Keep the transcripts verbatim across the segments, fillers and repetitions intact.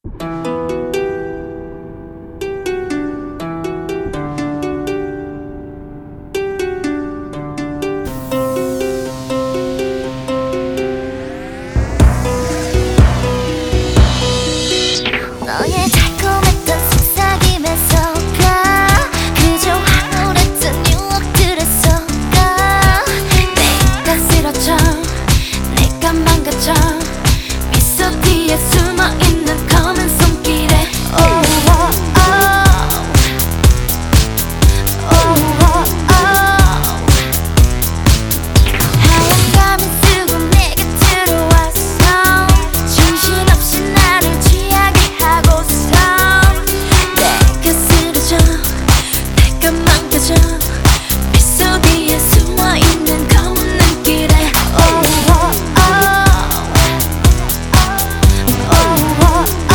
너의 달콤했던 속삭임에서가 그저 황홀했던 유혹들에 속아 내가 쓰러져 내가 망가져 미소 뒤에 숨어있는 검은 손길에 oh, oh, oh. Oh, oh, oh. 하얀 가면 쓰고 내게 들어왔어 정신없이 나를 취하게 하고서 내가 쓰러져 내가 망가져 미소 뒤에 숨어있는 검은 눈길에 oh, oh, oh. Oh, oh, oh.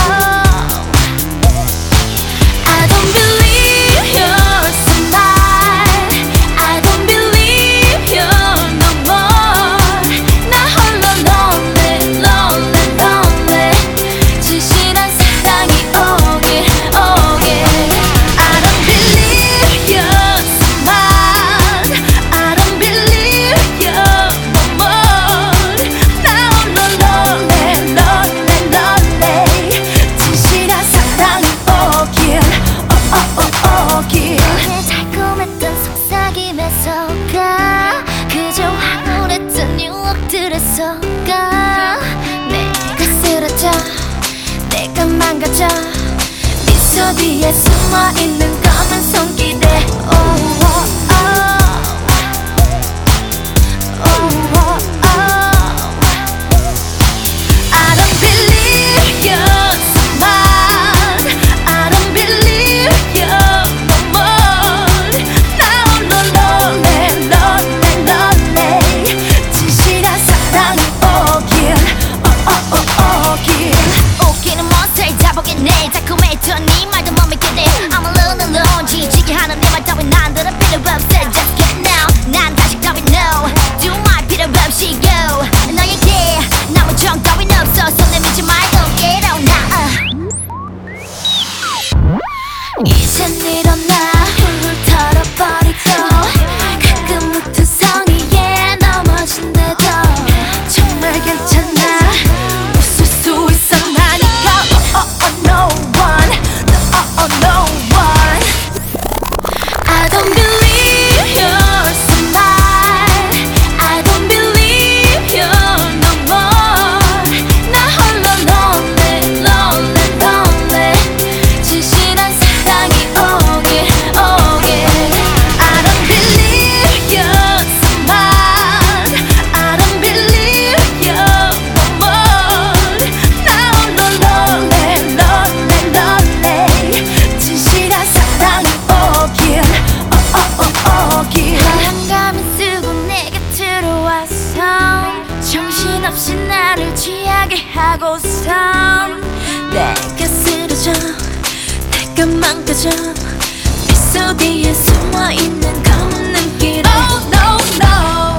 I don't believe you're somebody. I don't believe you're no more. 나 홀로 lonely, lonely, lonely. 진실한 사랑이 오길, 오길. I don't believe you're somebody. I don't believe you're no more. 나 홀로 lonely, lonely, lonely. 진실한 사랑이 오길, 오, 오, 오, 오길. 너의 달콤했던 속삭임에서가 그저 황홀했던 유혹들에 속아 내가 쓰러져 내가 망가져 미소 뒤에 숨어있는 검은 손길에 oh, oh, oh. Oh, oh, oh. I don't believe you're somebody. I don't believe you're no more. 나 홀로 lonely, lonely, lonely. 진실한 사랑이 오길, 오, 오, 오, 오길. 웃기는 몬스터 잡아보겠네 달콤했던 네 말도 못 믿겠네 I'm alone alone 지치게 하는 내 말 따윈 난 들어 필요 없어 Just get now 난 다시 따윈 no Do my 필요 없이 go 너에게 남은 정 따윈 없어 손 내밀지 말고 get out now 이젠 일어나 훌훌 털어버리고 가끔 무투성이에 넘어진대도 정말 괜찮아 웃을 수 있어 나니까 oh, oh, oh, no one no, oh, oh, no one I don't believe you're somebody I don't believe you're no more 나 홀로 lonely lonely lonely 진실한 사랑이 오길 오길 I don't believe you're somebody I don't believe you're no more 나 홀로 lonely lonely lonely 진실한 사랑이 오길 오, 오, 오, 오길 하얀 가면 쓰고 내게 들어왔어 정신없이 나를 취하게 하고서 내가 쓰러져 내가 망가져 미소 뒤에 숨어있는 검은 눈길 Oh no no